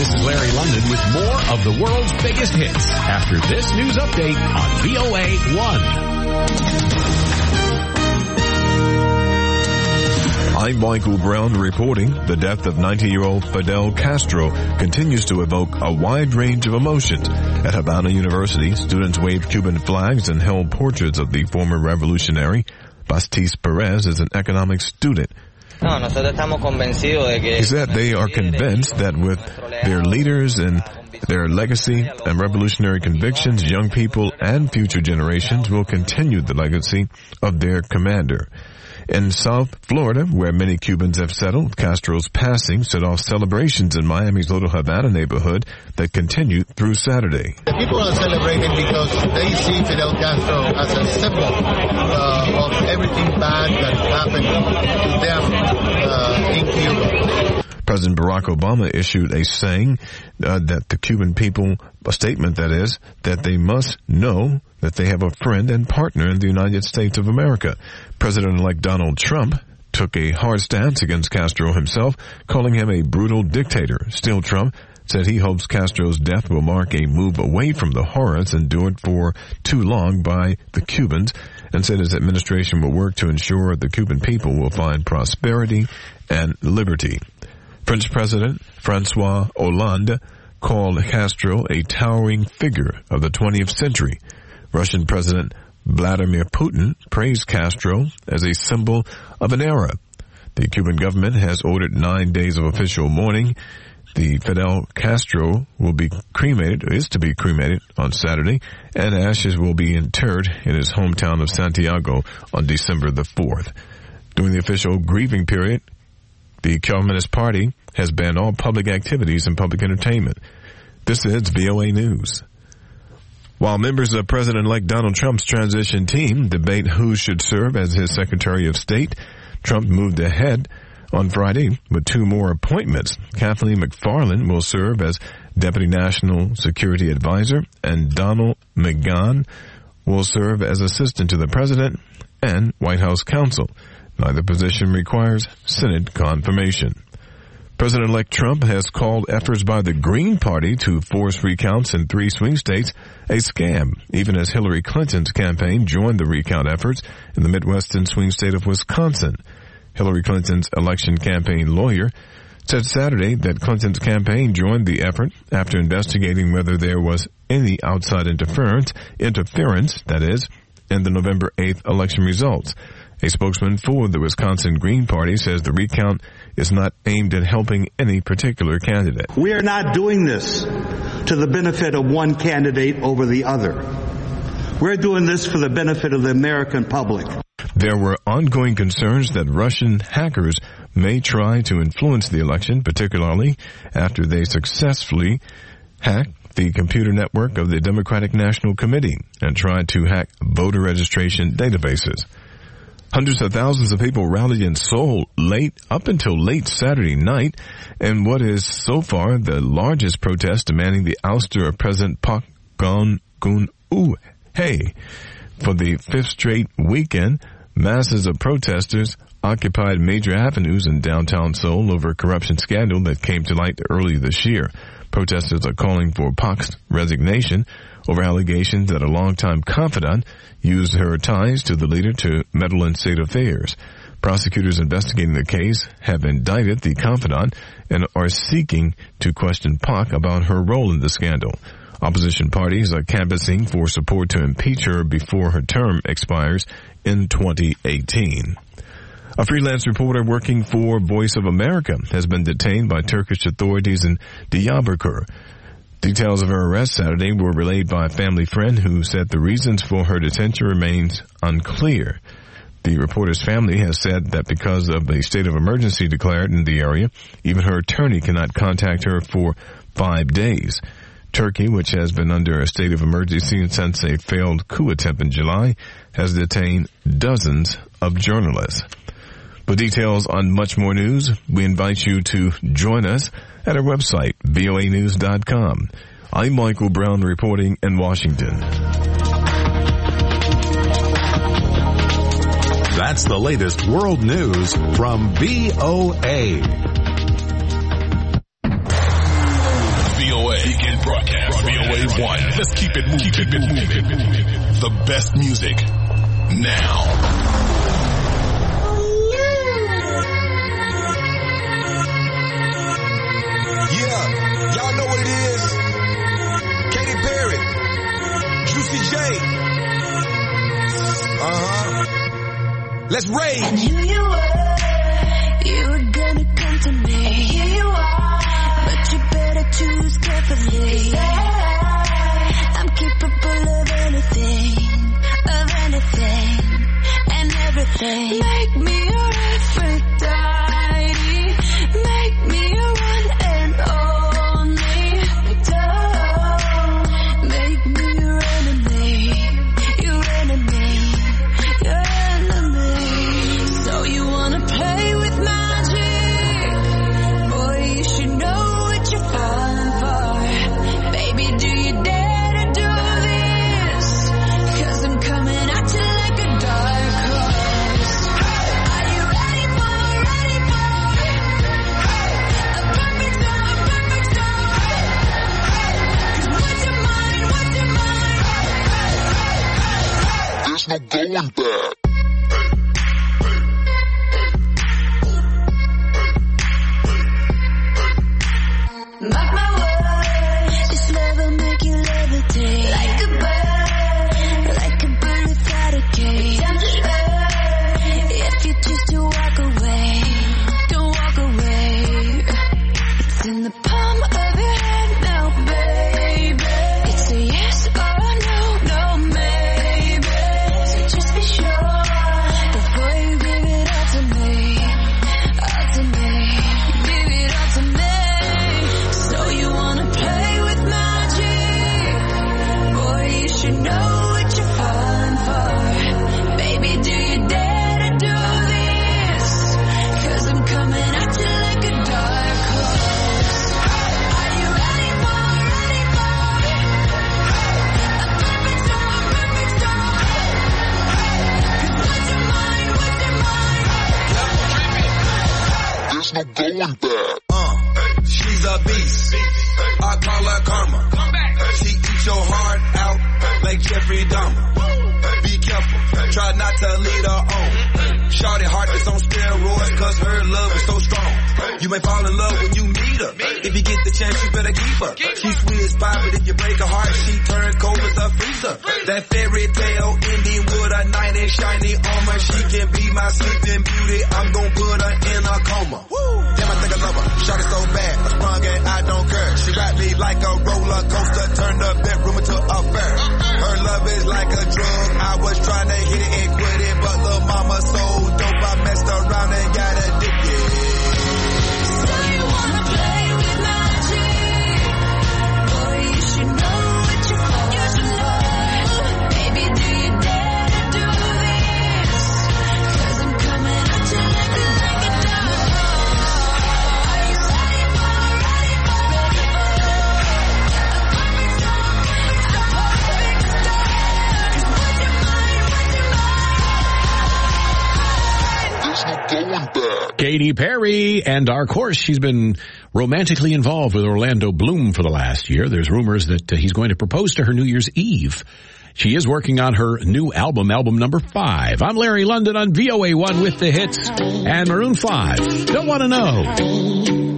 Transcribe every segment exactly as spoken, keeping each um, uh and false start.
this is Larry London with more of the world's biggest hits after this news update on V O A one. I'm Michael Brown reporting. The death of ninety-year-old Fidel Castro continues to evoke a wide range of emotions. At Havana University, students waved Cuban flags and held portraits of the former revolutionary. Bastis Perez is an economics student. He said they are convinced that with their leaders and their legacy and revolutionary convictions, young people and future generations will continue the legacy of their commander. In South Florida, where many Cubans have settled, Castro's passing set off celebrations in Miami's Little Havana neighborhood that continued through Saturday. The people are celebrating because they see Fidel Castro as a symbol uh, of everything bad that happened to them uh, in Cuba. President Barack Obama issued a saying uh, that the Cuban people, a statement that is, that they must know that they have a friend and partner in the United States of America. President-elect Donald Trump took a hard stance against Castro himself, calling him a brutal dictator. Still, Trump said he hopes Castro's death will mark a move away from the horrors endured for too long by the Cubans, and said his administration will work to ensure the Cuban people will find prosperity and liberty. French President Francois Hollande called Castro a towering figure of the twentieth century. Russian President Vladimir Putin praised Castro as a symbol of an era. The Cuban government has ordered nine days of official mourning. The Fidel Castro will be cremated, or is to be cremated, on Saturday, and ashes will be interred in his hometown of Santiago on December the fourth. During the official grieving period, the Communist Party has banned all public activities and public entertainment. This is V O A News. While members of President-elect Donald Trump's transition team debate who should serve as his Secretary of State, Trump moved ahead on Friday with two more appointments. Kathleen McFarland will serve as Deputy National Security Advisor, and Donald McGahn will serve as Assistant to the President and White House Counsel. Neither position requires Senate confirmation. President-elect Trump has called efforts by the Green Party to force recounts in three swing states a scam, even as Hillary Clinton's campaign joined the recount efforts in the Midwestern swing state of Wisconsin. Hillary Clinton's election campaign lawyer said Saturday that Clinton's campaign joined the effort after investigating whether there was any outside interference, interference, that is, in the November eighth election results. A spokesman for the Wisconsin Green Party says the recount is not aimed at helping any particular candidate. We are not doing this to the benefit of one candidate over the other. We're doing this for the benefit of the American public. There were ongoing concerns that Russian hackers may try to influence the election, particularly after they successfully hacked the computer network of the Democratic National Committee and tried to hack voter registration databases. Hundreds of thousands of people rallied in Seoul late, up until late Saturday night, in what is so far the largest protest demanding the ouster of President Park Geun-hye. For the fifth straight weekend, masses of protesters occupied major avenues in downtown Seoul over a corruption scandal that came to light early this year. Protesters are calling for Park's resignation over allegations that a longtime confidant used her ties to the leader to meddle in state affairs. Prosecutors investigating the case have indicted the confidant and are seeking to question Park about her role in the scandal. Opposition parties are canvassing for support to impeach her before her term expires in twenty eighteen. A freelance reporter working for Voice of America has been detained by Turkish authorities in Diyarbakir. Details of her arrest Saturday were relayed by a family friend who said the reasons for her detention remains unclear. The reporter's family has said that because of a state of emergency declared in the area, even her attorney cannot contact her for five days. Turkey, which has been under a state of emergency since a failed coup attempt in July, has detained dozens of journalists. For details on much more news, we invite you to join us at our website, V O A news dot com. I'm Michael Brown reporting in Washington. That's the latest world news from V O A. broadcast from V O A one. Let's keep it moving. Keep it moving. The best music now. Yeah, y'all know what it is. Katy Perry, Juicy J. Uh-huh. Let's rage. I knew you were, you were gonna come to me. And here you are, but you better choose carefully. I'm capable of anything, of anything, and everything. Make me your Aphrodite. Make me your one and only. Don't make me your enemy, your enemy, your enemy. So you wanna play with magic? Boy, you should know what you're falling for. Baby, do you dare to do this? 'Cause I'm coming at you like a dark horse. Are you ready for, ready for a perfect storm, a perfect storm? 'Cause what's your mind, what's your mind? There's no going back. Mark my words, this love will make you levitate. Like a bird, like a bird without a cage. Down to earth, if you choose to walk away, don't walk away. It's in the palm of your hand now, baby. It's a yes or a no, no maybe. So just be sure before you give it all to me, all to me. Give it all to me. So you wanna play with magic? Boy, you should know what you're falling for. Baby, do you dare to do this? 'Cause I'm coming at you like a dark horse. Are you ready for, ready for a perfect storm, perfect storm? 'Cause what's your mind, what's your mind? There's no going back. Uh, she's a beast. I call her karma. She eats your heart out like Jeffrey Dahmer. Be careful, try not to lead her on. Shawty heart is on steroids 'cause her love is so strong. You may fall in love when you meet her. If you get the chance, you better keep her. She's sweet as pie, but if you break her heart, she turn cold as a freezer. That fairy tale ending with a knight in shiny armor. She can be my sleeping beauty. I'm gon' put her in a coma. Damn, I think I love her. Shawty so bad, I sprung and I don't care. She ride me like a roller coaster, turn the bedroom into a fair. Her love is like a drug. I was trying to hit it and quit it, but the mama so dope I messed around and got addicted. So you wanna play with magic? Boy, you should know what you're falling for. Baby, do you dare to do this? 'Cause I'm coming at you like a, like a dark horse. Are you ready for, ready for, ready for a perfect storm, a perfect storm? 'Cause what's your mind, what's your mind? There's no going back. Katy Perry, and our course, she's been romantically involved with Orlando Bloom for the last year. There's rumors that uh, he's going to propose to her New Year's Eve. She is working on her new album, album number five. I'm Larry London on V O A one with the hits and Maroon five. Don't want to know.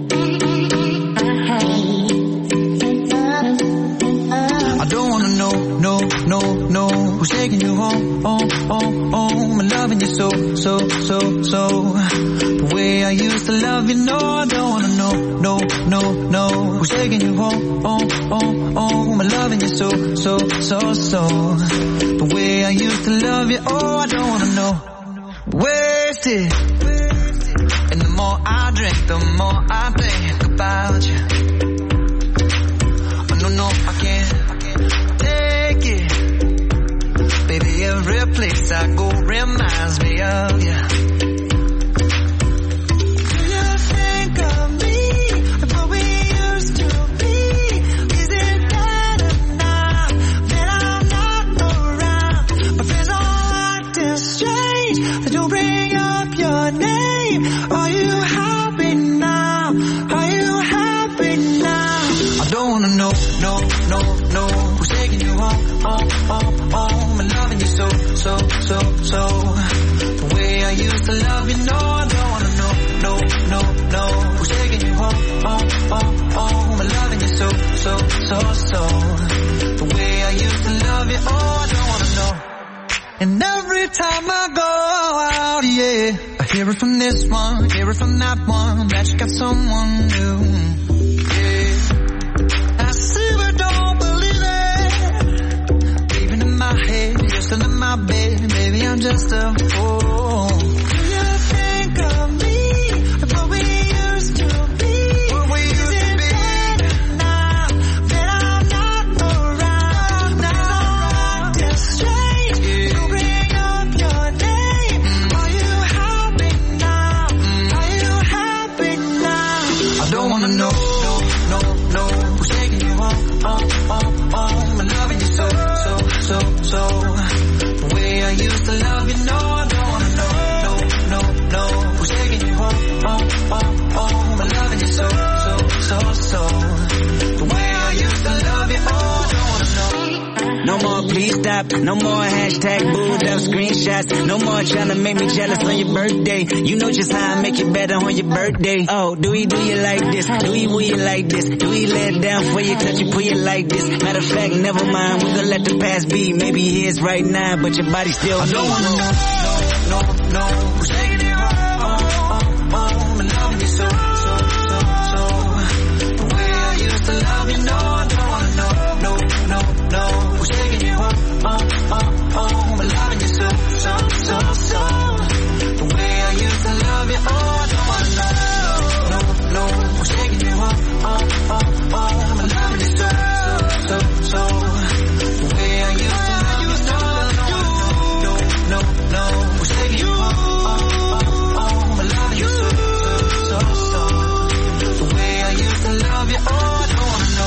I don't wanna know, no, no, no, who's taking you home, home, home, home, and loving you so, so, so, so, the way I used to love you. No, I don't wanna know, no, no, no, who's taking you home, home, home, home, and loving you so, so, so, so, the way I used to love you. Oh, I don't wanna know, wasted, and the more I drink, the more I think about you. No, no, I can't take it. Baby, every place I go reminds me of you. Do you think of me, of what we used to be? Is it better now that I'm not around? My friends all acting strange. They don't bring up your name. Are you happy now? Are you happy? no, no. Who's taking you home, home, home, home? And loving you so, so, so, so. The way I used to love you, no, I don't wanna know, no, no, no. Who's taking you home, home, home, home? And loving you so, so, so, so. The way I used to love you, oh, I don't wanna know. And every time I go out, yeah, I hear it from this one, hear it from that one, that you got someone new. Yeah, I see but don't believe it. Even in my head, you're still in my bed, maybe I'm just a fool. Do you think of me, like what we used to be? What we used to be. Now that I'm not around, now I'm just straight. You bring up your name. Are you happy now? Are you happy now? I don't wanna know, no, no, no. Who's taking you home, home, home, home? And loving you so, so, so, so. The way I used to love you, no, I don't wanna know, no, no, no. Who's taking you home, home, home, home? And loving you so, so, so, so. The way I used to love you, oh, I don't wanna know. No more please stop, no more hashtag booed up screenshots. No more trying to make me jealous on your birthday. You know just how I make it better on your birthday. Oh, do we do you like this? Do we will you like this? Do we let down for you, touch you, pull you like this? Matter of fact, never mind, we gonna let the past be. Maybe here's right now, but your body still I don't wanna know, no, no, no. Who's taking you home, home, home, home? And loving you so, so, so, so. The way I used to love you, no, I don't wanna know, no, no, no. Who's taking you home, home, home, home? And loving you so, so, so, so. The way I used to love you, oh, I don't wanna know, no, no. Who's taking you home, home, home, home? And loving you so, so, so, so. The way I used to love you, no, no, no. Who's taking you home, home, home? And loving you so, so, so. The way I used to love you, oh, I don't wanna know.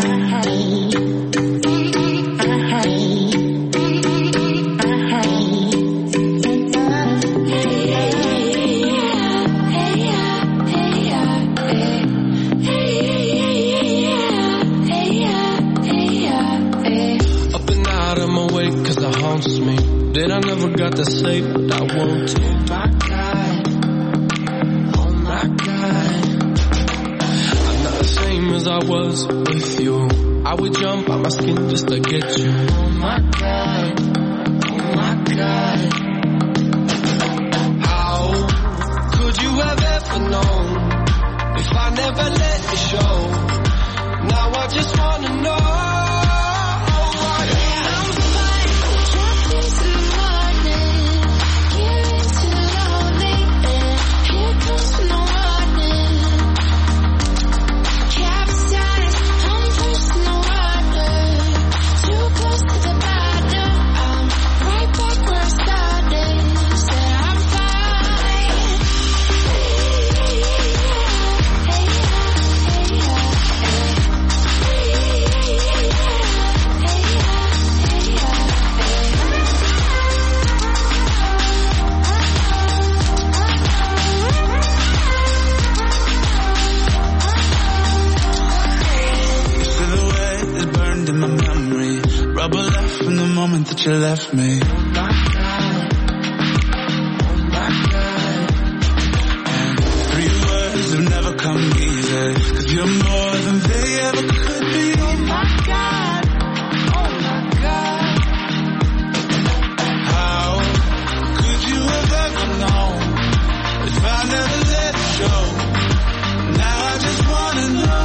Up and out of my way, cause it haunts me. That I never got to say what I want to. Oh my God, oh my God. I'm not the same as I was with you. I would jump out my skin just to get you. Oh my God, oh my God. How could you have ever known if I never let you show? Now I just wanna know. That you left me. Oh my God, oh my God. And three words have never come easy, cause you're more than they ever could be. Oh my God, oh my God. How could you have ever known if I never let it show? Now I just wanna know.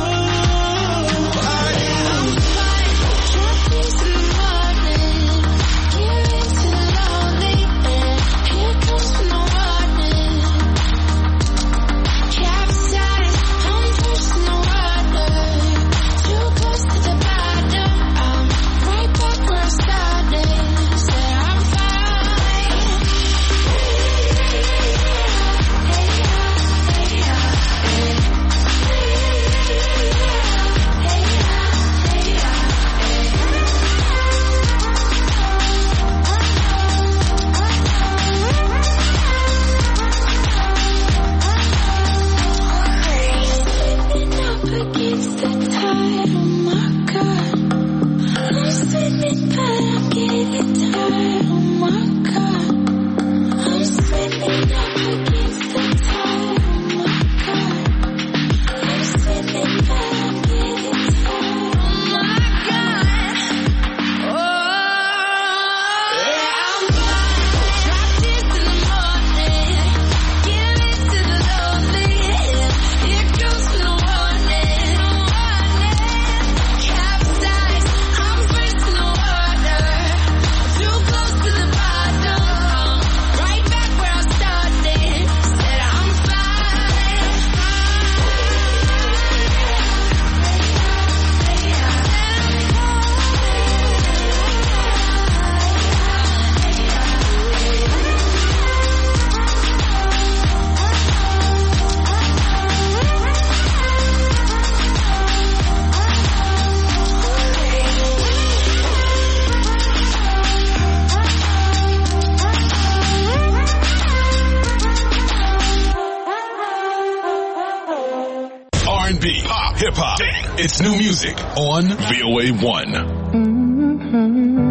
Against the tide, oh my God. swimming, but I'm getting tired. Oh my God, I'm swimming up against the tide. Oh my God, I'm swimming, but I'm getting tired. Oh my God, oh yeah, I'm fine. Practice in the morning, give it to the lonely. Here goes to the warning, warning. Capsize, I'm first in the water. Too close to the bottom, right back where I started. Said I'm R and B, pop, hip hop. It's new music on V O A one.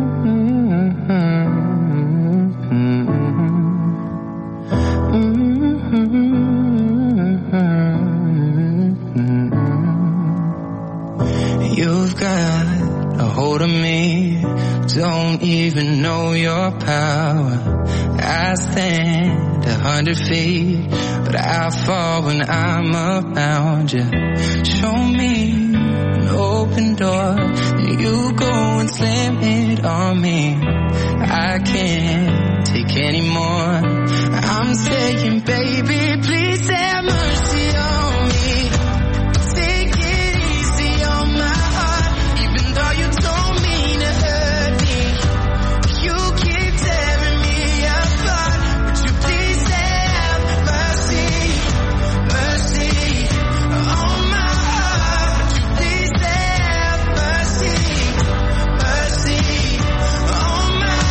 You've got a hold of me, don't even know your power. I stand a hundred feet, but I fall when I'm around you. Show me an open door, then you go and slam it on me. I can't take any more. I'm saying, baby, please have mercy on me. Take it easy on my heart, even though you don't mean to hurt me. You keep tearing me apart. Would you please have mercy, mercy on my heart? Would you please have mercy, mercy on my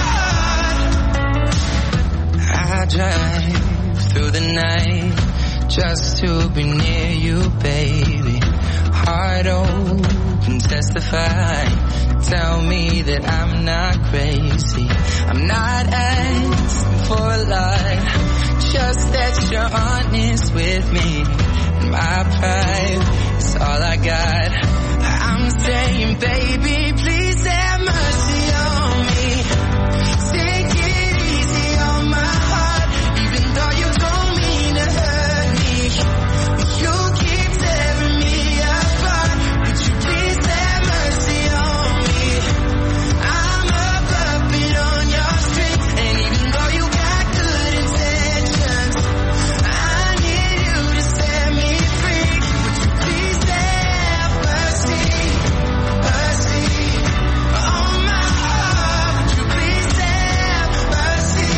heart? I drive through the night just to be near you, baby. Heart open, testify. Tell me that I'm not crazy. I'm not asking for a lot, just that you're honest with me. My pride is all I got. I'm saying, baby, please have mercy on me. Take it easy on my heart, even though you don't mean to hurt me. You keep tearing me apart. Would you please have mercy on me? I'm a puppet on your string, and even though you got good intentions, I need you to set me free. Would you please have mercy, mercy on my heart? Would you please have mercy,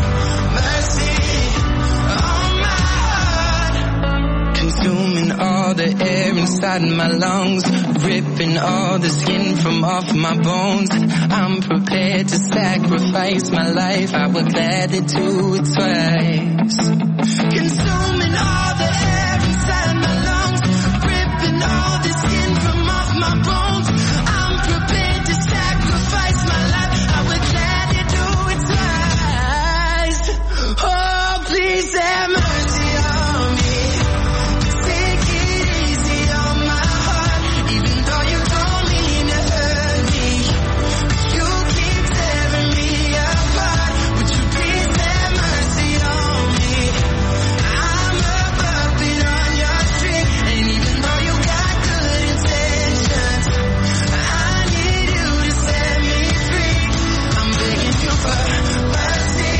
mercy on my heart? Consuming all the air inside my lungs, ripping all the skin from off my bones. I'm prepared to sacrifice my life, I would gladly do it twice. Consuming all the air inside my lungs, ripping all the skin from off my bones. I'm prepared to sacrifice my life, I would gladly do it twice. Oh, please have mercy on me. Take it easy on my heart, even though you don't mean to hurt me. You keep tearing me apart. Would you please have mercy on me? I'm a puppet on your string, and even though you got good intentions, I need you to set me free. I'm begging you for mercy,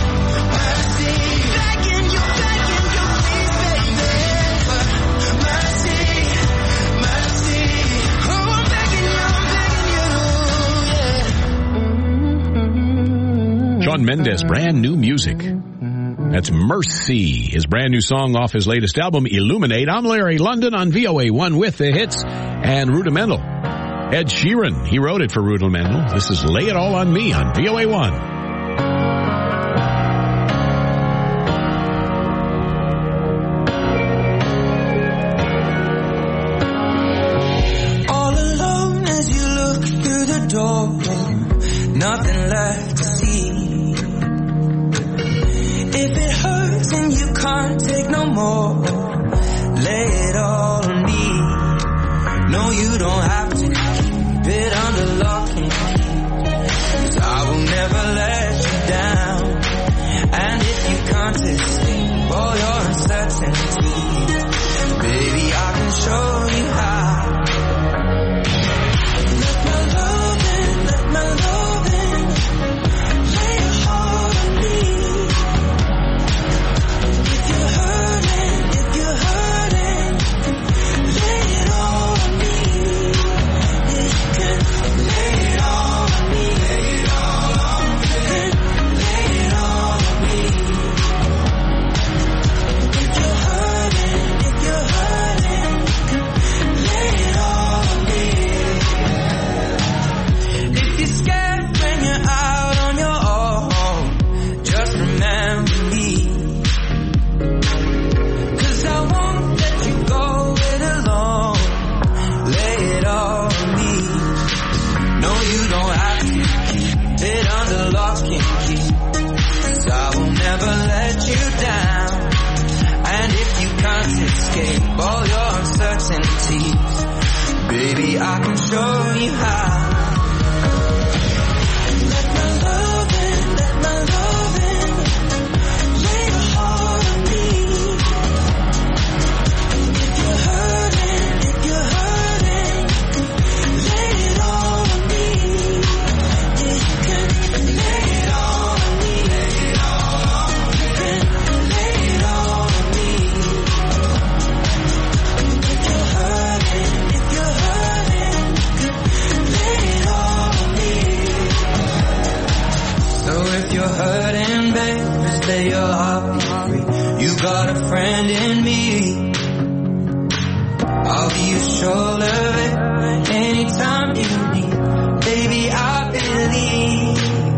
mercy. Begging you, begging you, please, baby, for mercy, mercy. Oh, I'm begging you, I'm begging you, yeah. Shawn Mendes, brand new music. That's Mercy, his brand new song off his latest album, Illuminate. I'm Larry London on V O A one with the hits and Rudimental. Ed Sheeran, he wrote it for Rudimental. This is Lay It All on Me on V O A one. All alone as you look through the door, nothing left to see. If it hurts and you can't take no more, lay it all on me. No, you don't have to keep it under lock and key, 'cause I will never let you down. And if you can't escape all your uncertainties, baby, I can show you how. Let my love in, let my love in, lay your heart on me. If you're hurting, if you're hurting, lay it all on me. Yeah, you can lay it all on me. Lay it all on me. Lay it all on me. If you're hurting, if you're hurting, lay it all on me. If you're scared when you're out on your own, just remember me. 'Cause I won't let you go it alone. Lay it all on me. No, you don't have to keep it under lock and key, 'cause I will never let you down. And if you can't escape all your uncertainties, baby, I can show you how. Let my love in, let my love in, lay your heart on me. If you're hurting, if you're hurting, lay it all on me. Yeah, you can lay it all on me. Lay it all on me. You can lay it all on me. If you're hurting, if you're hurting, lay it all on me. So if you're hurting, baby, stay your heart free. You got a friend in me. I'll be your shoulder, babe, anytime you need. Baby, I believe.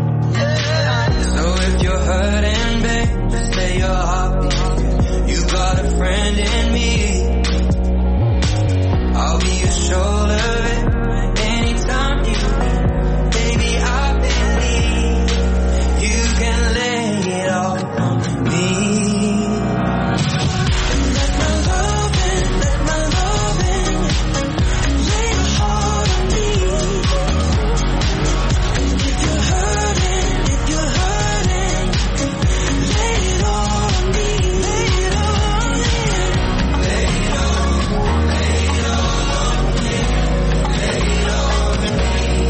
So if you're hurting, babe, stay your heart free. You got a friend in me. I'll be your shoulder, babe, anytime you need. Baby, I believe you can lay it all on me. Let my love in, let my love in, lay your heart on me. If you're hurting, if you're hurting, lay it all on me. Lay it all on me. Lay it all, lay it all on me. Lay it all on me.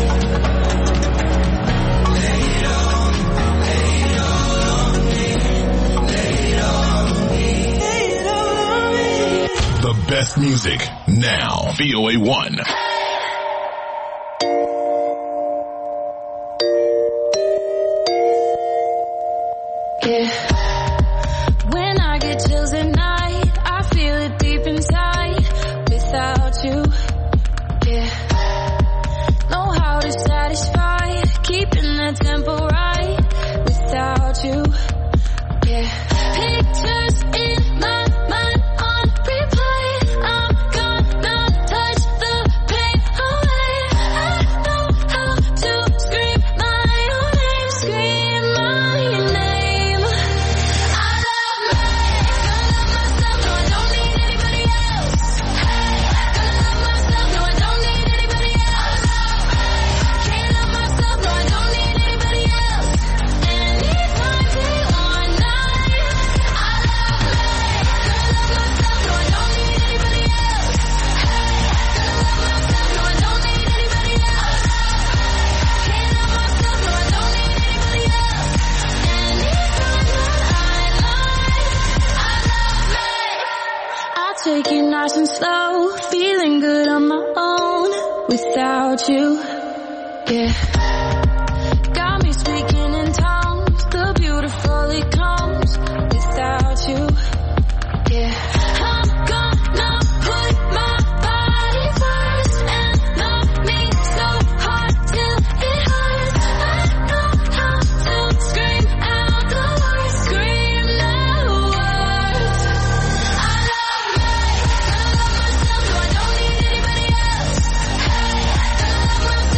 Lay it all, lay it all on me. Lay it all on me. Lay it all on me. The best music now. V O A one. Yeah. When I get chills at night, I feel it deep inside. Without you, yeah. Know how to satisfy, keeping the tempo right. Without you, yeah. Pictures in my mind on replay. I'm gonna touch the pain away. I know how to scream my own name, scream my name. I love me, gonna love myself, no I don't need anybody else. Hey, gonna love myself, no I don't need anybody else. Can't love myself, no I don't need anybody else. Anytime, day or night. I love me, gonna love myself, no I don't need anybody else. Hey, gonna love myself, no I don't need anybody else. Can't love myself, no I don't need anybody else. Anytime that I lie, I love me. I'll take it nice and slow, feeling good on my own. Without you, yeah. Got me speaking in tongues, the beautiful it comes. Without you, yeah. I'm gonna put my body first and love me so hard till it hurts. I know how to scream out the words, scream the words. I love me, gonna love myself, no I don't need anybody else. Hey, gonna love myself,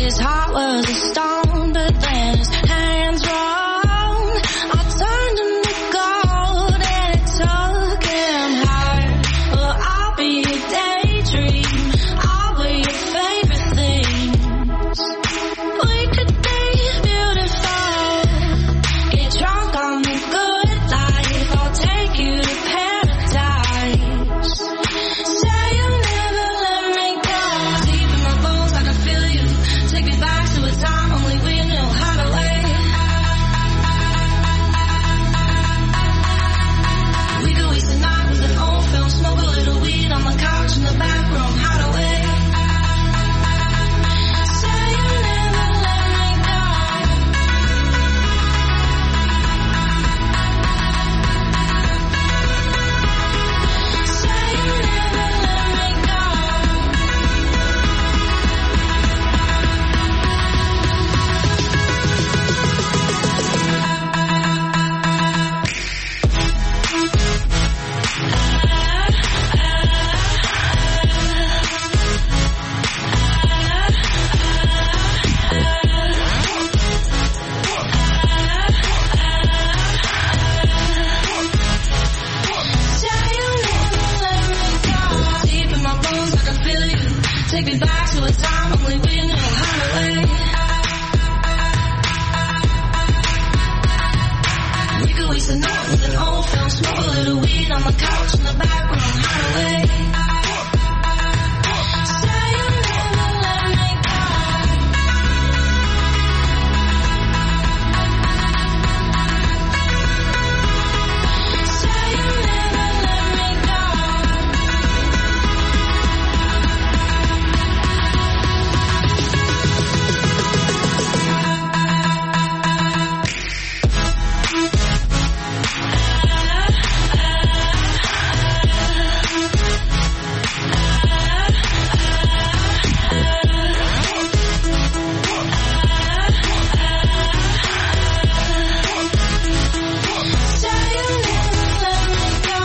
his heart was a stone, but then his hands rolled. I turned him to gold and it took him higher. Well, I'll be your daydream, I'll be your favorite things. We could be beautiful, get drunk on the good life, I'll take you to paradise. Say you'll never let me go, deep in my bones I can feel you, take me back to a time only we knew how to wait. We could waste the night with an old film, smoke a little weed on the couch in the back room, how to wait. Say you'll never let me go. Say you'll never let me go. Say you'll never let me go. Deep in my bones I can feel you, take me back to a time only we knew how to wait. We could waste the night with an old film, smoke a little weed on the couch in the back room, how to wait. Say you'll never let me go. Say you'll never let me go. Say you'll never let me go.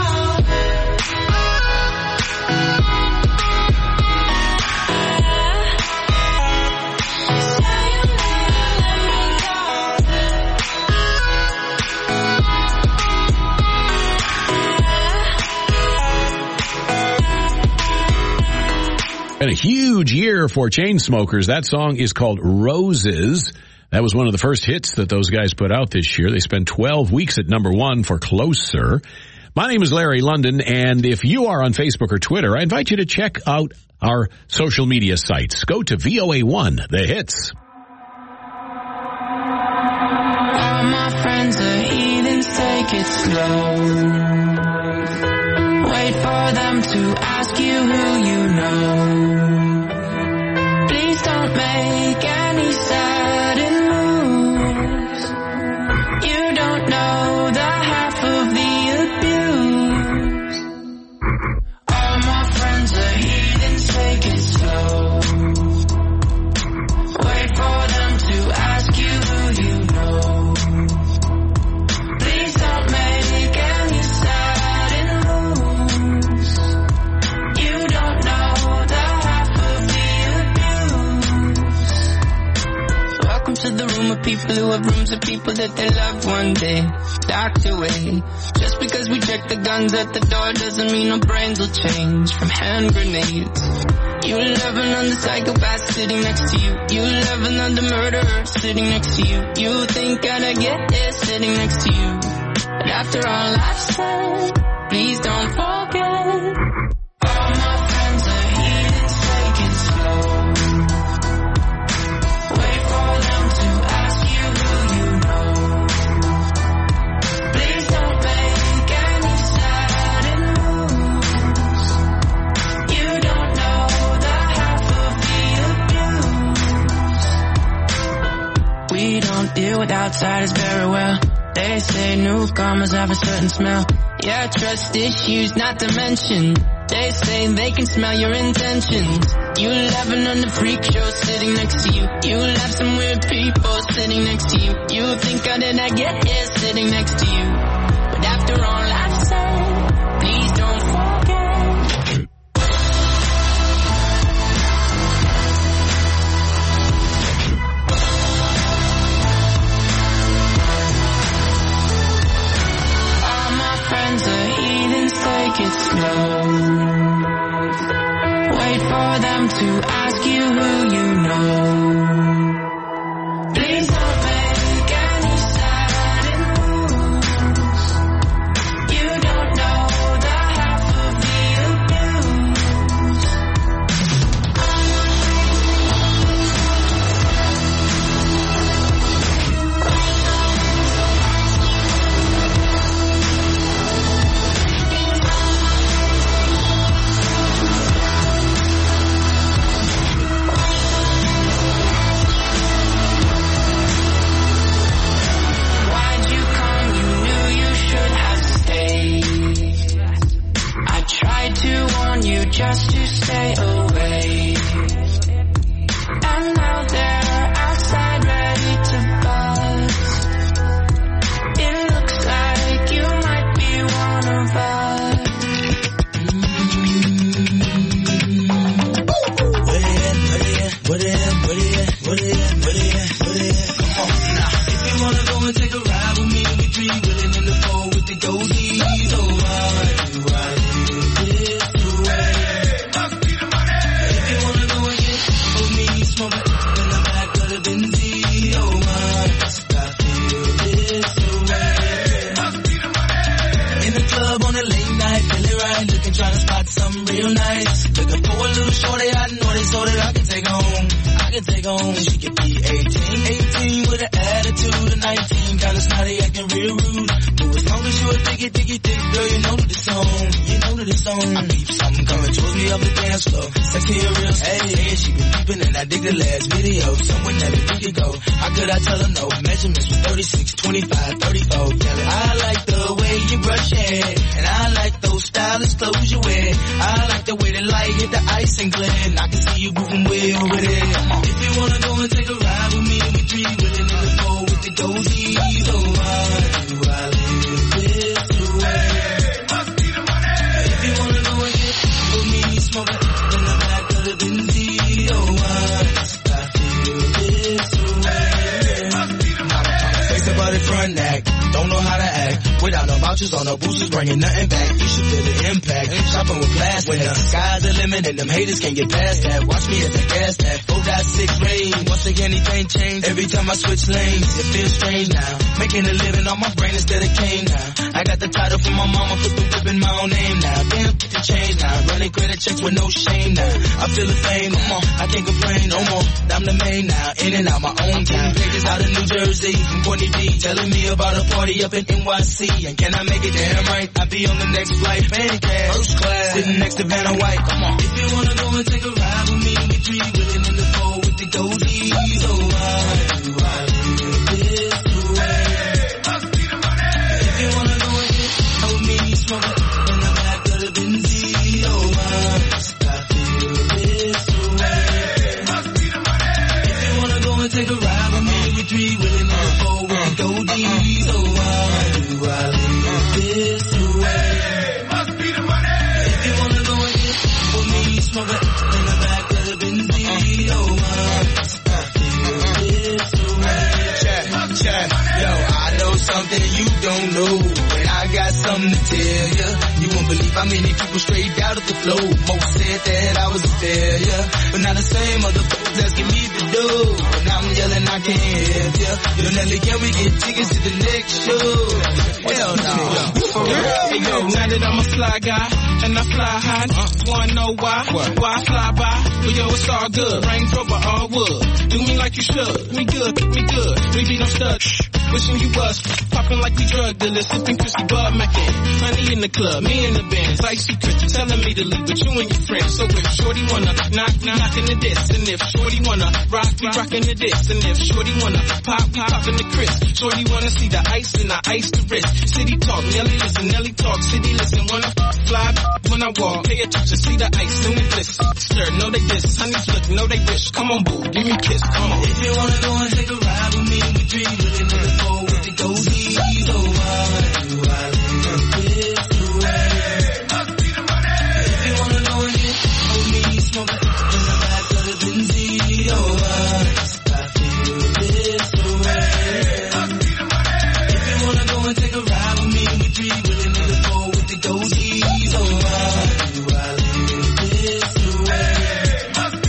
Say you'll never let me Been a huge year for Chainsmokers. That song is called Roses. That was one of the first hits that those guys put out this year. They spent twelve weeks at number one for Closer. My name is Larry London, and if you are on Facebook or Twitter, I invite you to check out our social media sites. Go to V O A one, The Hits. All my friends are heathens, take it slow. Wait for them to ask you who you know. Please don't make any sudden moves. You don't know the half of the abuse. All my friends are heathens, take it slow. Wait for them to ask you who you know. Please don't make any sudden moves. You don't know the half of the abuse. Welcome to the room of people who have rooms of people that they love one day locked away. Just because we check the guns at the door doesn't mean our brains will change from hand grenades. You love another psychopath sitting next to you. You love another murderer sitting next to you. You think I'd get it sitting next to you. But after all I've said, please don't forget. All my friends are heathens, take it slow. Wait for them to ask you who you know. Please don't make any sudden moves. You don't know the half of the abuse. We don't deal with outsiders very well. They say newcomers have a certain smell. Yeah, trust issues not to mention. They say they can smell your intentions. You laughing on the freak show sitting next to you. You laugh some weird people sitting next to you. You think how did I get here sitting next to you? But after all I've said, please don't forget. come to ask you who you know. Please don't make any sudden moves. You don't know the half of the abuse. Why'd you come? You knew you should have stayed. I tried to warn you just to stay away. And now they're outside ready to buzz. It looks like you might be one of us. What it is, what it is, what it is, what it is, what it is. Come on now. If you wanna go and take a ride with me, we three willing in the four with the goldies. Oh, why do I live this way? If you wanna go and get with me, smoke it in the back of the Benzie. Oh, why must I feel this way? In the club on a late night, feeling right, looking, trying to spot something real nice. Looking for a little shorty, I know they so that I can take home. I can take home. She could be eighteen, eighteen with an attitude of nineteen, kinda snotty, acting real rude. But as long as you a diggy, diggy, dick, girl, you know that it's on. You know that it's on. I peep something coming towards me up the dance floor. Sexy and real, hey, hey, she been peeping and I dig the last video. Somewhere never we could go. How could I tell her no? Measurements was thirty-six, twenty-five, thirty-four. Yelling, I like the way you brush your hair, and I like those stylish clothes you wear. I like the way the light hit the ice and glare, and I can see you moving way over there. If you wanna go and take a ride with me, we three willing in the four with the goldies. Oh, why do I live this way? If you wanna go and get with me, smoke it in the back of the Benzie. Oh, why must I feel this way? Face about the front act, don't know how to act. Without no vouchers or no boosters, bringing nothing back. You should feel the impact. Shopping with class when the sky's the limit and them haters can't get past that. Watch me as I gas that. four point six rain. Once again, anything changed. Every time I switch lanes, it feels strange now. Making a living on my brain instead of cane now. I got the title from my mama, put the whip in my own name now. Damn, get the change now. Running credit checks with no shame now. I feel the fame, come on. I can't complain no more. I'm the main now. In and out my own town. Pages out of New Jersey from Courtney B. Telling me about a party up in N Y C. And can I make it damn right? I'll be on the next flight, pancake, first class, sitting next to Vanna White. Come on. If you wanna go and take a ride with me, we three willing in the four with the goldies. Oh, why do I live this way? If you wanna go and get with me, smoke it in the back of the Benzie. Oh, why must I feel this way? If you wanna go and take a ride with me, we three willing in the four with the goldies. Oh, why do I live this way? Must be the money. If you wanna go and get with me, smoke it in the back of the Benzie. Oh, why must I feel this way? Check, check. Yo, I know something you don't know, and I got something to tell ya. You won't believe how many people straight out of the flow. Most said that I was a failure, but now the same motherfuckers asking me to do. And I'm yelling I can't help ya. Yo, Nelly, can we get tickets to the next show? Hell no. Hey yo, now that I'm a fly guy and I fly high, wanna know why? Why I fly by? But yo, it's all good. Range Rover, all wood. Do me like you should. We good, we good. We be no studs. Wishing you was popping like we drug dealers, sipping crispy Bud Mackin. Honey in the club, me in the bands, icy Chris telling me to leave with you and your friends. So if Shorty wanna knock, we knockin' the diss, and if Shorty wanna rock, we rockin' the diss, and if Shorty wanna pop, we poppin' the Chris. Shorty wanna see the ice and I ice the wrist. City talk, Nelly listen, Nelly talk, city listen. Wanna fly when I walk, pay attention, see the ice and the bliss. Stir, know they diss, honey's look, know they wish. Come on, boo, give me a kiss, come on. If you wanna go and take a ride with me, we three willing in the four with the goldies. Oh, why do I live this way? If you wanna go and get with me, smoke it in the back of the Benzie. Oh, why must I feel this way? If you wanna go and take a ride with me, we three willing in the four with the goldies. Oh, why do I live this way?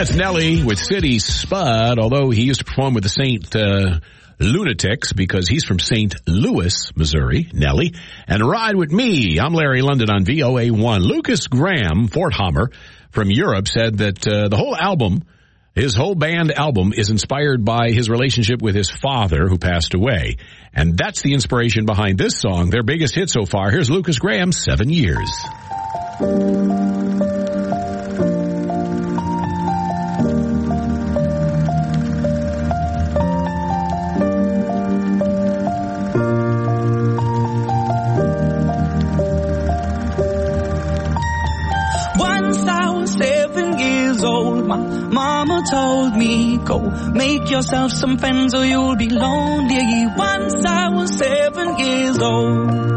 That's Nelly with City Spud, although he used to perform with the Saint uh, Lunatics because he's from Saint Louis, Missouri, Nelly. And Ride With Me, I'm Larry London on V O A one. Lucas Graham, Fort Hammer, from Europe, said that uh, the whole album, his whole band album, is inspired by his relationship with his father, who passed away. And that's the inspiration behind this song, their biggest hit so far. Here's Lucas Graham, Seven Years. Mama told me, go make yourself some friends or you'll be lonely. Once I was seven years old.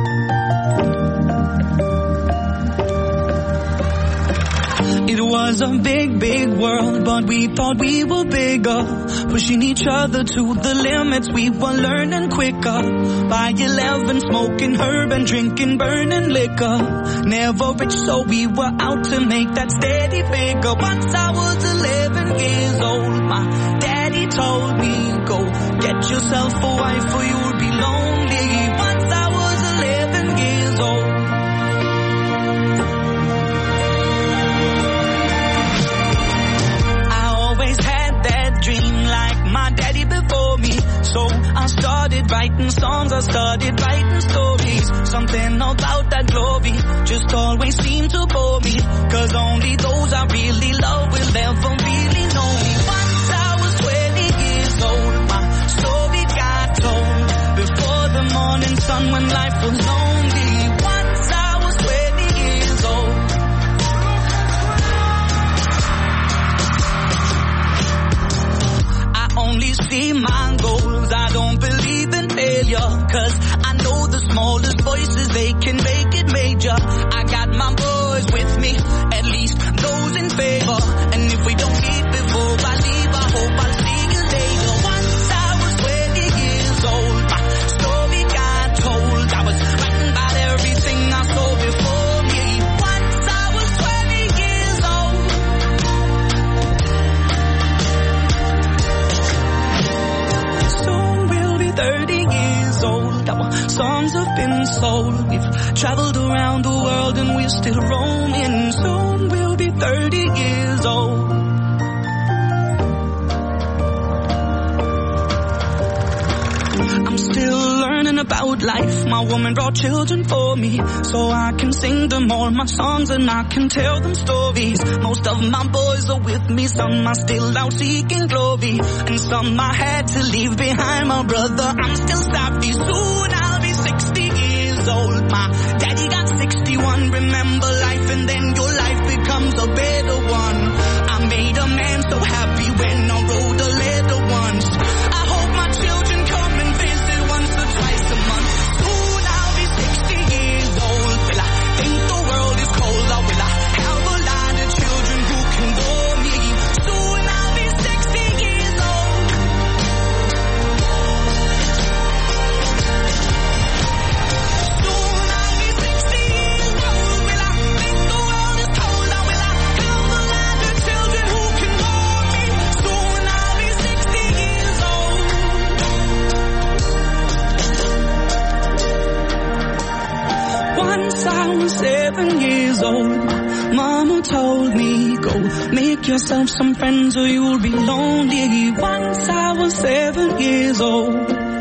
It was a big, big world, but we thought we were bigger. Pushing each other to the limits, we were learning quicker. By eleven, smoking herb and drinking burning liquor. Never rich, so we were out to make that steady figure. Once I was eleven years old, my daddy told me, go get yourself a wife or you'll be lonely. Once I was eleven years old. My daddy before me, so I started writing songs, I started writing stories. Something about that glory just always seemed to bore me, cause only those I really love will ever really know me. Once I was twenty years old, my story got told before the morning sun when life was lonely. Once I was twenty years old. Only see my goals, I don't believe in failure, cause I know the smallest voices, they can make it major. I got my boys with me, at least those in favor, and if we don't meet before I leave, I hope I'll see you later. Once I was twenty years old, my story got told, I was writing about everything I saw before me. Once I was twenty years old. thirty years old, our songs have been sold. We've traveled around the world and we're still roaming. Soon we'll be thirty years old. I'm still learning about life. My woman brought children for me, so I can sing them all my songs and I can tell them stories. Most of my boys are with me, some are still out seeking glory, and some I had to leave behind. My brother, I'm still savvy. Soon I'll be sixty years old. My daddy got sixty-one. Remember life and then your life becomes a better one. I made a man so happy when I wrote a letter once. I hope my children come and visit once or twice a month. Soon I'll be sixty years old. Will I think the world is cold, or will I have a lot of children who can bore me? Soon I'll be sixty years old. Soon I'll be sixty years old. Will I think the world is cold, or will I have a lot of children who can bore me? Soon I'll be sixty years old. Once I was seven years old, Mama told me, go make yourself some friends or you'll be lonely. Once I was seven years old.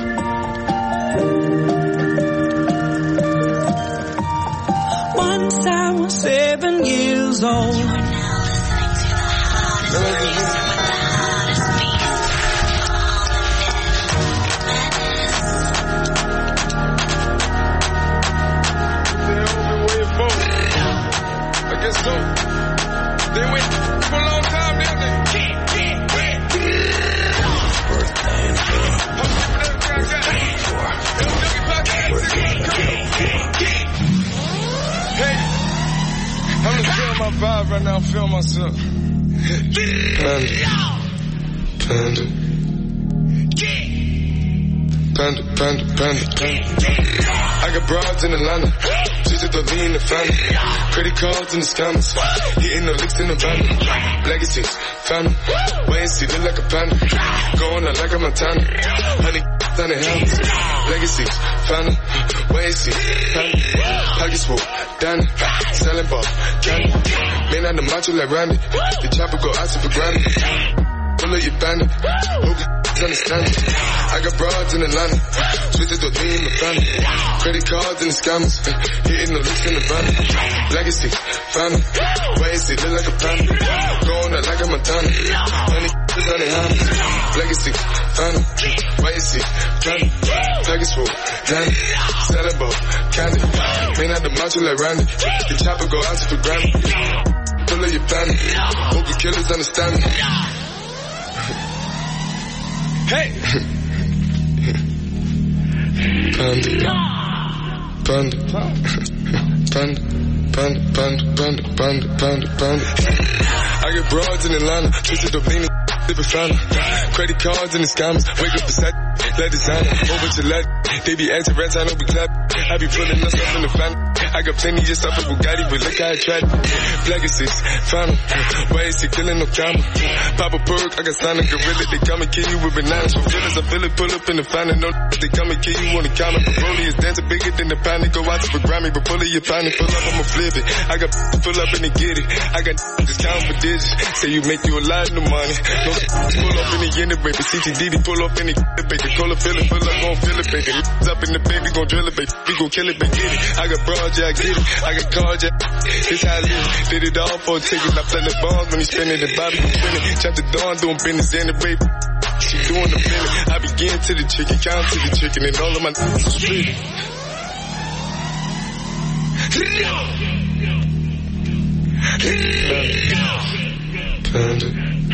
Once I was seven years old. You are now listening to the hottest radio with the hottest beats. I guess so. They went for a long time, didn't they? Hey, I'm just feeling my vibe right now. I'm feeling myself. Panda. Panda. Panda, panda, panda, panda. I got broads in Atlanta. Just at the lean, the family. Credit cards and the scammers. Hitting the licks in the van. Legacies, family. Wait and see, look like a panda. Going out like a Montana. Honey, on the helmets. Legacies, family. Wait and see, family. Pockets full, Danny. Selling ball, candy. Man on the macho like Randy. The chopper go out for granted. Pull up your bandit. Hope you understand it. I got broads in Atlanta. Twisted to lean in the family. Credit cards and the scammers. Hitting the licks in the van. Legacy, family. Wait and see, look like a panda. Going out like a Montana. Honey, on the helmets. Legacy, family. Wait and see, family. Package full, Danny. Selling ball, candy. Man out the macho like Randy. The chopper go out for granted. Pull up your bandit. Hope you killers understand me. Hey! Panda. Panda. Panda. Panda. Panda. Panda. Panda. Panda. Panda. I get broads in Atlanta. Twisted up leaning. Different family. Credit cards and the scammers. Wake up beside. Let designer. Over to let. They be acting rats. I know we clap. I be pulling us up in the family. I got plenty of stuff with Bugatti, but look how I tried. Legacies, family. Why is he killing no camera? Pop a perk, I got signed a gorilla. They come and kill you with bananas for feelings. I feel it, pull up in the family. No, they come and kill you on the counter. Broly is dancing bigger than the pound. Go out to the Grammy, but pull it, your pound and pull up, I'ma flip it. I got pull up and they get it. I got just count for digits. Say you make you a lot of money. No, pull up in the end, baby. C T D D, pull up in the baby. Cola fill it, pull up, gon' fill it, baby. Up in the baby, gon' drill it, baby. We gon' kill it, baby. Get it. I got broad, yeah, I get it. I got cards, yeah. This how I live. Did it all for a ticket. I play the bombs when he spinning the Bobby, he spinning. Chop the dawn, doing business in the baby. She doing the feeling. I begin to the chicken, count to the chicken, and all of my niggas are spitting. Panda.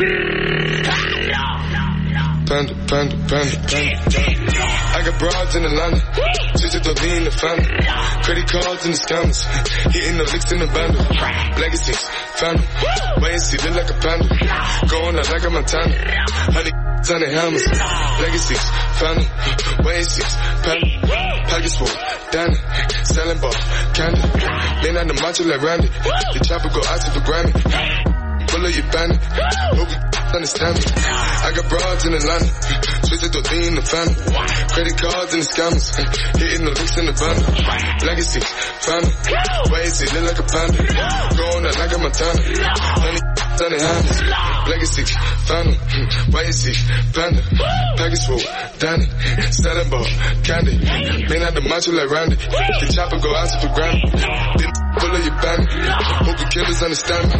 Panda, panda, panda, panda. I got broads in Atlanta. Just to lean the family. Credit cards and the scammers. Hitting the licks in the bundle. Legacies, family. Wait and see, look like a panda. Going out like a Montana. Honey, on the helmets. Legacies, family. Wait and see, family. Pockets full, Danny. Selling ball, candy. Man on the macho like Randy. The chopper go out to the Grammy. Pull up your bandit. Hope you understand me. I got broads in Atlanta. Twisted to lean the family. Credit cards and the scammers. Hitting the licks in the bundle. Legacy, family. Wait and see, look like a panda. Going out like a Montana. Honey, on the helmets. Legacy, family. Wait and see, panda. Package full, Danny. Selling ball, candy. Man out the macho like Randy. The chopper go out to the ground. Then pull up your bandit. Hope you killers understand me.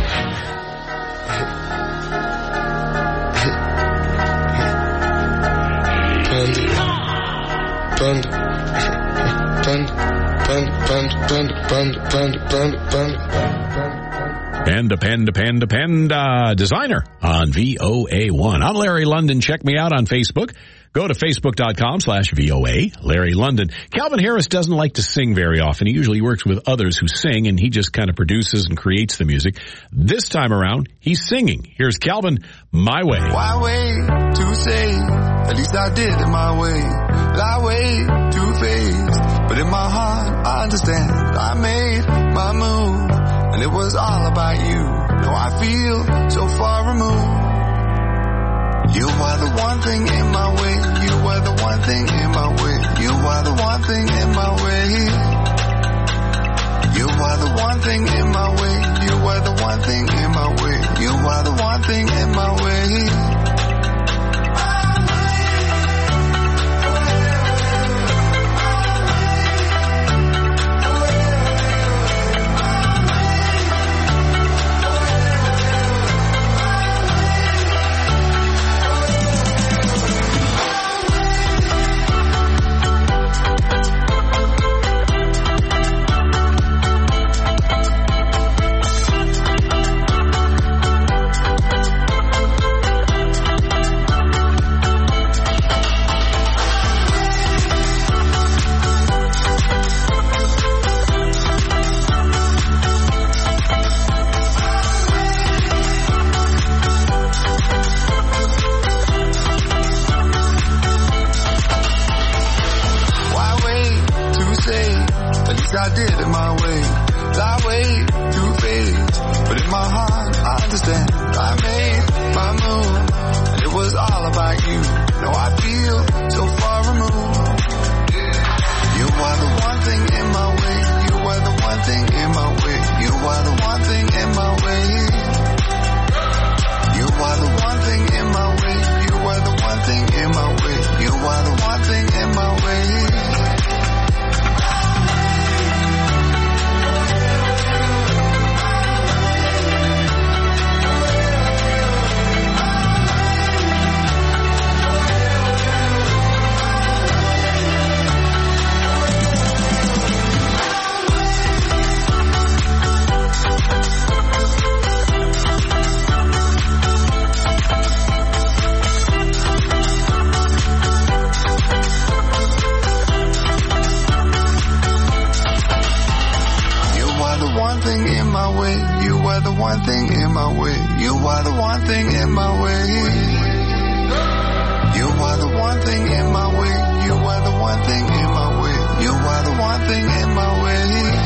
Panda, panda, panda, panda, panda, panda, panda, panda, panda, Panda, Panda, Panda, Panda, designer on V O A one. I'm Larry London. Check me out on Facebook. Go to facebook.com slash VOA, Larry London. Calvin Harris doesn't like to sing very often. He usually works with others who sing, and he just kind of produces and creates the music. This time around, he's singing. Here's Calvin, My Way. Why wait to say, at least I did it my way. I wait to face, but in my heart, I understand. I made my move, and it was all about you. No, I feel so far removed. You are the one thing in my way. You are the one thing in my way. You are the one thing in my way. You are the one thing in my way. You are the one thing in my way. You are the one thing in my way. I did it my way. Lie way too faced, but in my heart I understand. I made my move, and it was all about you. Now I feel so far removed. You are the one thing in my way. You are the one thing in my way. You are the one thing in my way. You are the one thing in my way. You are the one thing in my way. You are the one thing in my way. One thing in my way, you are the one thing in my way. You are the one thing in my way. You are the one thing in my way. You are the one thing in my way. You are the one thing in my way.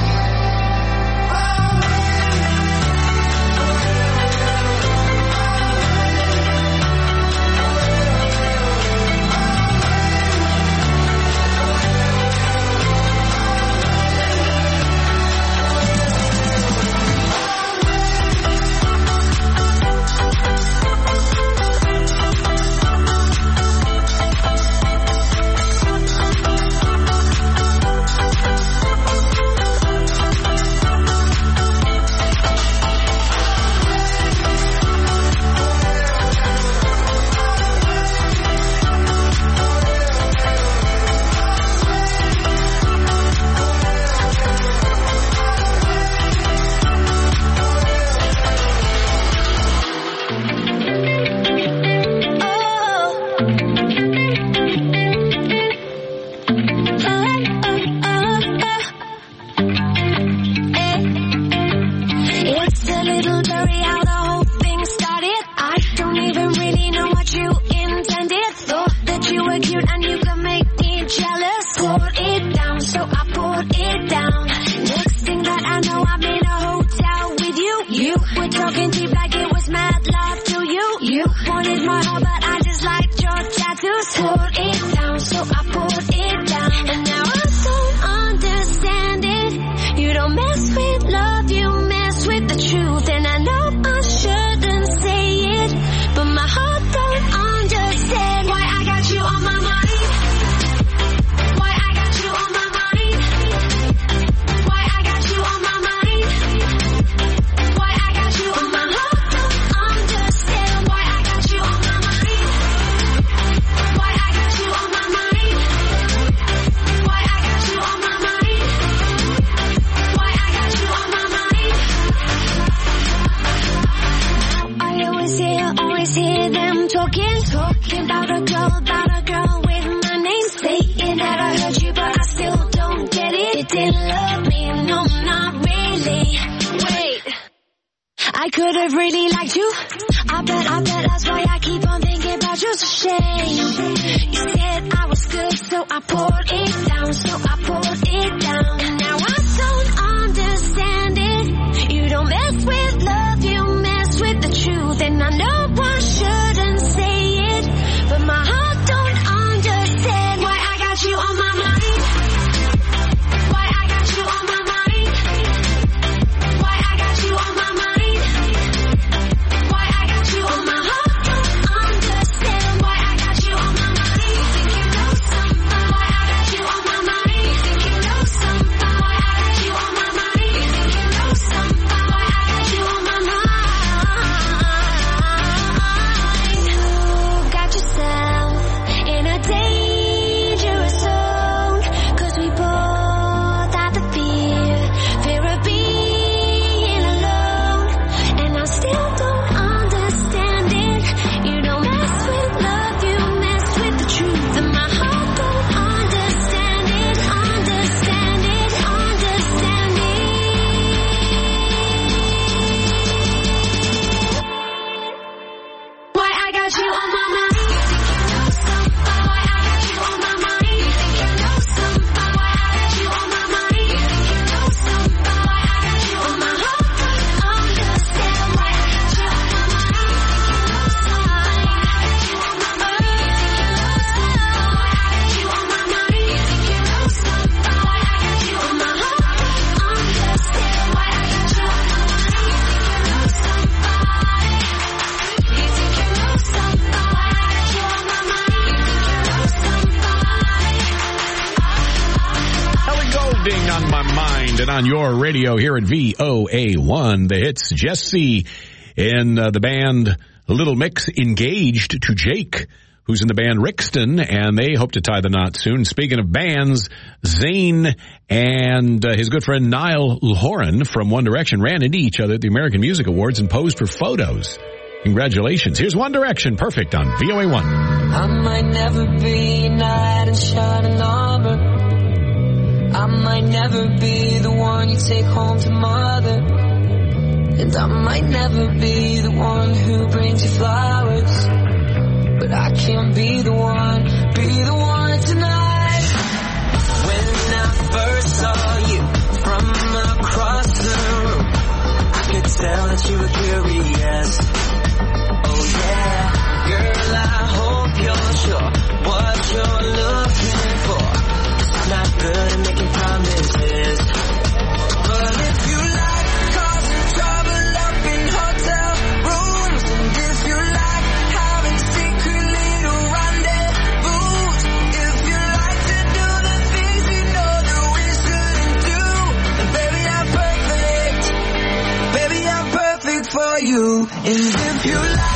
mind and on your radio here at V O A one. The hits, Jesse and uh, the band Little Mix engaged to Jake, who's in the band Rixton, and they hope to tie the knot soon. Speaking of bands, Zayn and uh, his good friend Niall Horan from One Direction ran into each other at the American Music Awards and posed for photos. Congratulations. Here's One Direction, Perfect on V O A one. I might never be a knight in shining armor. I might never be the one you take home to mother. And I might never be the one who brings you flowers. But I can't be the one, be the one tonight. When I first saw you from across the room, I could tell that you were curious. Oh yeah, girl, I hope you're sure what you're looking for. 'Cause I'm not good at making promises. But if you like causing trouble up in hotel rooms, and if you like having secret little rendezvous, if you like to do the things you know that we shouldn't do, then baby, I'm perfect. Baby, I'm perfect for you. And if you like,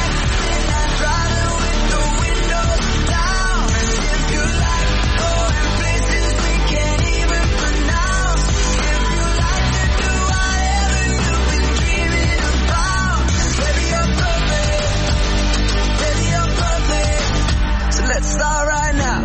let's start right now.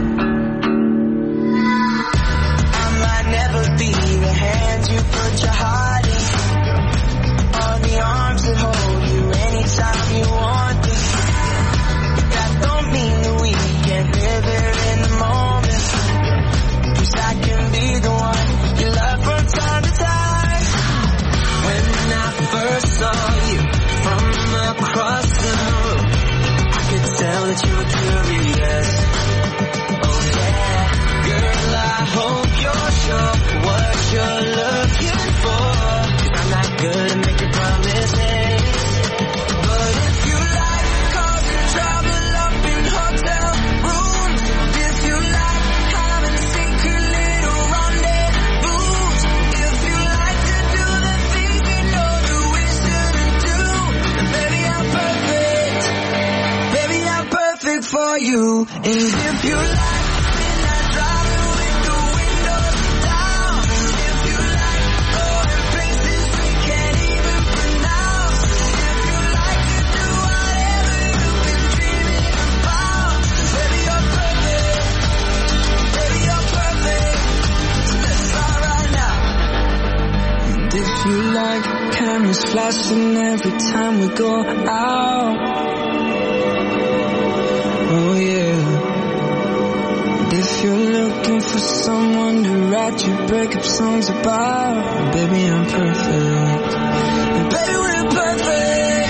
I might never be the hand you put your heart in, or the arms that hold you anytime you want it. That don't mean that we can't live here in the moment. 'Cause I can be the one you love from time to time. When I first saw you from across the room, I could tell that you were curious. Oh yeah, girl, I hope you're sure what you're looking for. 'Cause I'm not good at making promises. But if you like causing trouble up in hotel rooms, and if you like having secret little rendezvous, if you like to do the things you know that we shouldn't do, then baby, I'm perfect. Baby, I'm perfect for you. And if you like, then I drive it with the windows down. And if you like, going places we can't even pronounce. If you like to do whatever you've been dreaming about, baby, you're perfect. Baby, you're perfect. So let's start right now. And if you like cameras flashing every time we go out, oh yeah. And if you're looking for someone to write your breakup songs about, baby, I'm perfect. And baby, we're perfect.